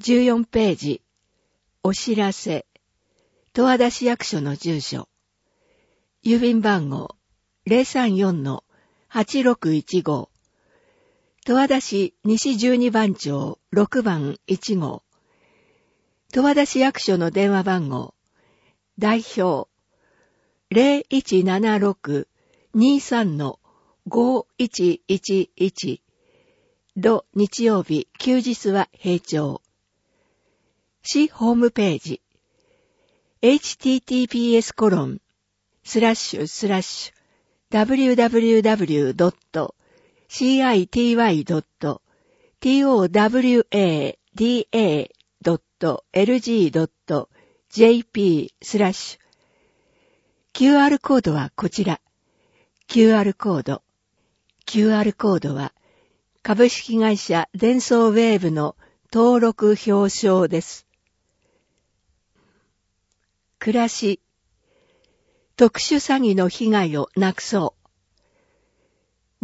14ページ、お知らせ、十和田市役所の住所、郵便番号 034-8615、十和田市西12番町6番1号、十和田市役所の電話番号、代表 0176-23-5111、土日曜日休日は閉庁。市ホームページ https://www.citywad.lg.jp/ QR コードはこちら。QR コードは株式会社デンソーウェーブの登録表彰です。暮らし、特殊詐欺の被害をなくそう。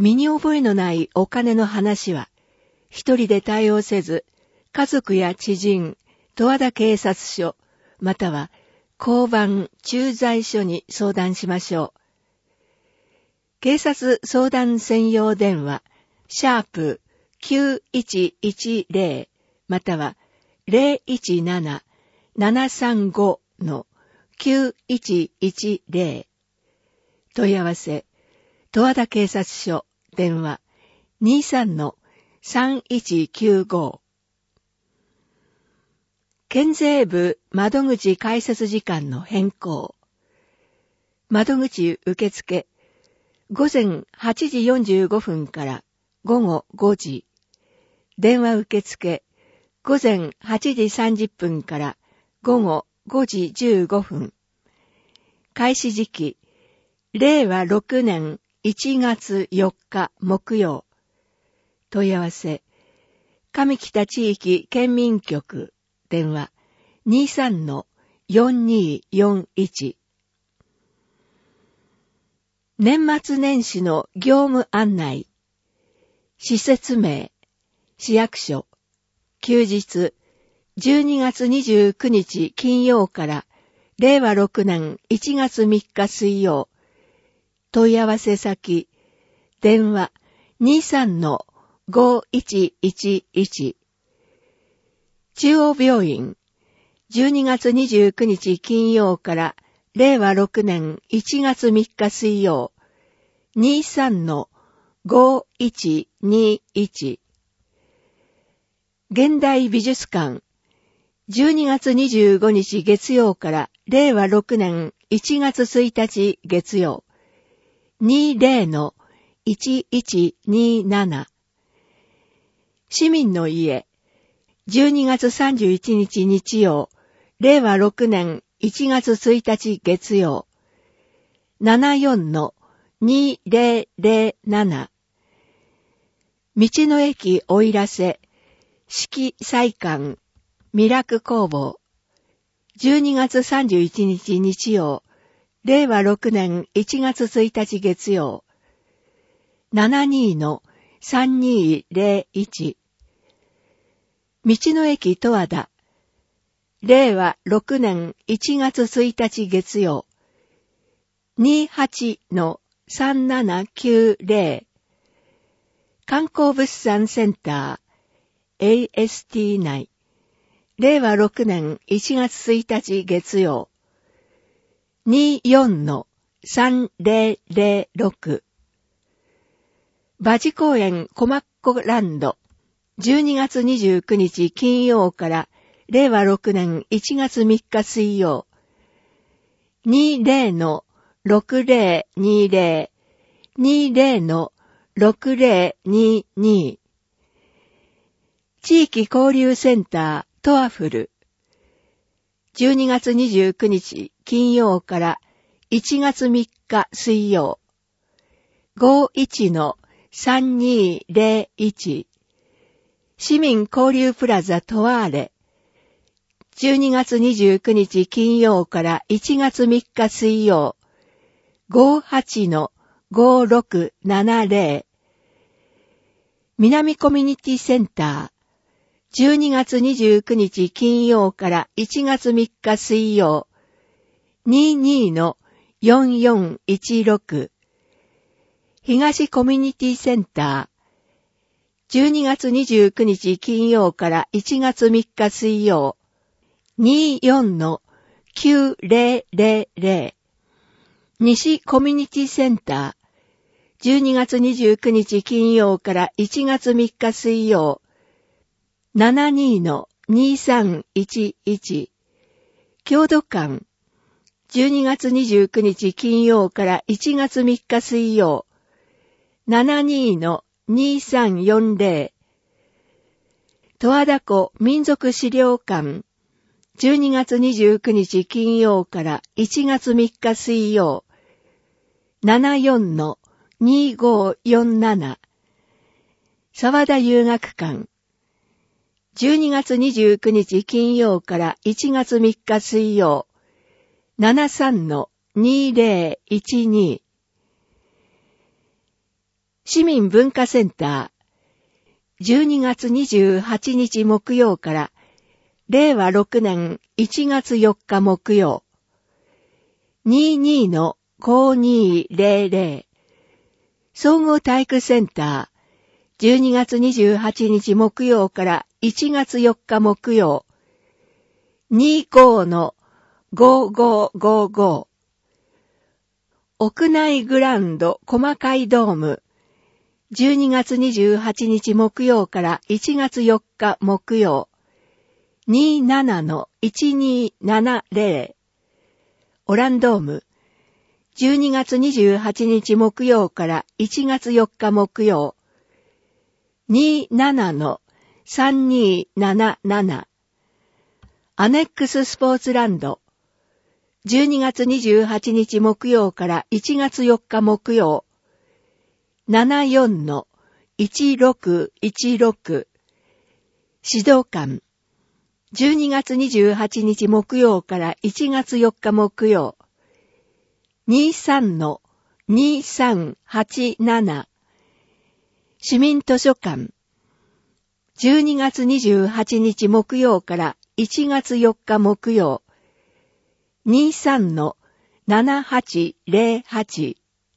身に覚えのないお金の話は、一人で対応せず、家族や知人、十和田警察署、または交番駐在所に相談しましょう。警察相談専用電話、#9110 または 017-735-9110 問い合わせ、十和田警察署、電話 23-3195 県税部窓口開設時間の変更。窓口受付、午前8時45分から午後5時。電話受付、午前8時30分から午後5時15分。開始時期、令和6年1月4日木曜。問い合わせ、上北地域県民局、電話 23-4241。年末年始の業務案内。施設名、市役所、休日、12月29日金曜から令和6年1月3日水曜。問い合わせ先、電話 23-5111。中央病院、12月29日金曜から令和6年1月3日水曜。23-5121。現代美術館、12月25日月曜から令和6年1月1日月曜。20-1127。市民の家、12月31日日曜、令和6年1月1日月曜。74-2007。道の駅おいらせ、式祭館、ミラク工房。12月31日日曜、令和6年1月1日月曜。72-3201。道の駅十和田。令和6年1月1日月曜。28-3790。観光物産センター AST 内。令和6年1月1日月曜。24-3006。馬事公園コマッコランド。12月29日金曜から令和6年1月3日水曜。20-6020。20-6022。地域交流センタートワフル。12月29日金曜から1月3日水曜。51-3201。市民交流プラザトワーレ。12月29日金曜から1月3日水曜。58-5670。南コミュニティセンター。 12月29日金曜から1月3日水曜、22-4416、東コミュニティセンター、12月29日金曜から1月3日水曜、24-9000、西コミュニティセンター、12月29日金曜から1月3日水曜、72-2311、郷土館、12月29日金曜から1月3日水曜、72-2340、十和田湖民族資料館、12月29日金曜から1月3日水曜、74-2547、沢田遊学館、12月29日金曜から1月3日水曜、73-2012、市民文化センター、12月28日木曜から令和6年1月4日木曜、22-5200、総合体育センター、12月28日木曜から1月4日木曜、25-5555、屋内グラウンド細かいドーム、12月28日木曜から1月4日木曜、27-1270、オランドーム、12月28日木曜から1月4日木曜、27-3277、アネックススポーツランド、12月28日木曜から1月4日木曜、74-1616、指導館、12月28日木曜から1月4日木曜、23-2387、市民図書館、12月28日木曜から1月4日木曜、23-7808、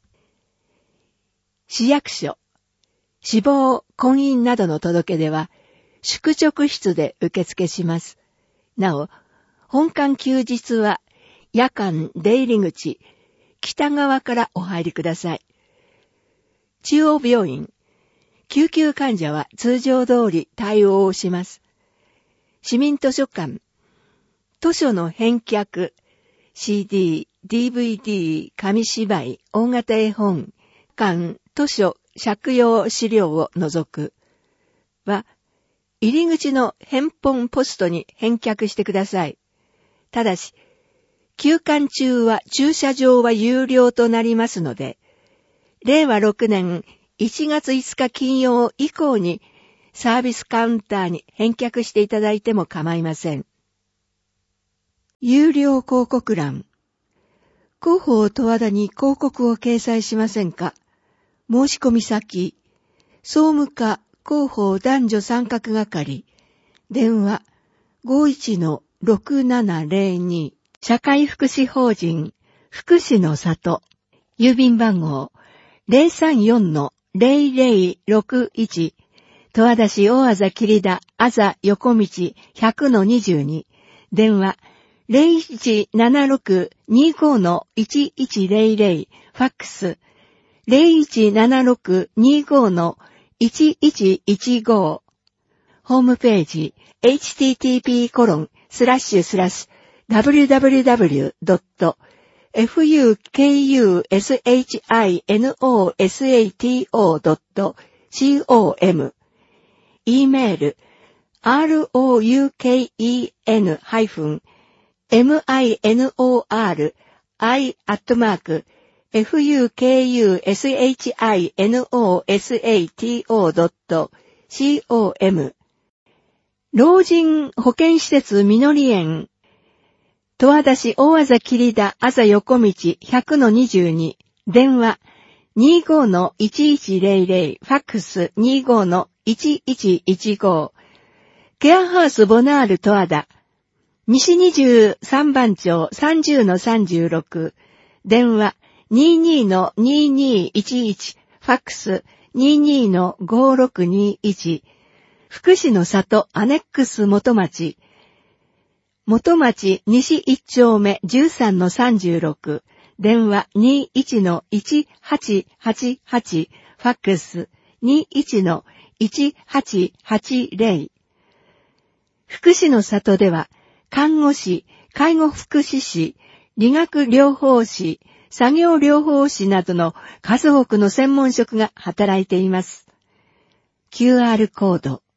市役所、死亡、婚姻などの届け出は、宿直室で受付します。なお、本館休日は、夜間出入り口、北側からお入りください。中央病院、救急患者は通常通り対応をします。市民図書館、図書の返却、CD、DVD、紙芝居、大型絵本、館、図書、借用資料を除くは、入り口の返本ポストに返却してください。ただし、休館中は駐車場は有料となりますので、令和6年1月5日金曜以降にサービスカウンターに返却していただいても構いません。有料広告欄。広報十和田に広告を掲載しませんか？申し込み先、総務課広報男女参画係、電話 51-6702、社会福祉法人福祉の里、郵便番号 034-0061、十和田市大字切田あざ横道 100-22、電話 0176-25-1100、ファックス 0176-25-1115、ホームページ http://www.fukushinosato.com、 e メール roukeinoi-fukushinosato.com、 老人保健施設みのり園、十和田市大字切田あざ横道 100-22、電話 25-1100、ファックス 25-1115、 ケアハウスボナール十和田、西23番町 30-36、電話 22-2211、ファックス 22-5621、福祉の里アネックス元町、元町西1丁目 13-36、電話 21-1888、ファックス 21-1880。福祉の里では、看護師、介護福祉士、理学療法士、作業療法士などの数多くの専門職が働いています。QR コード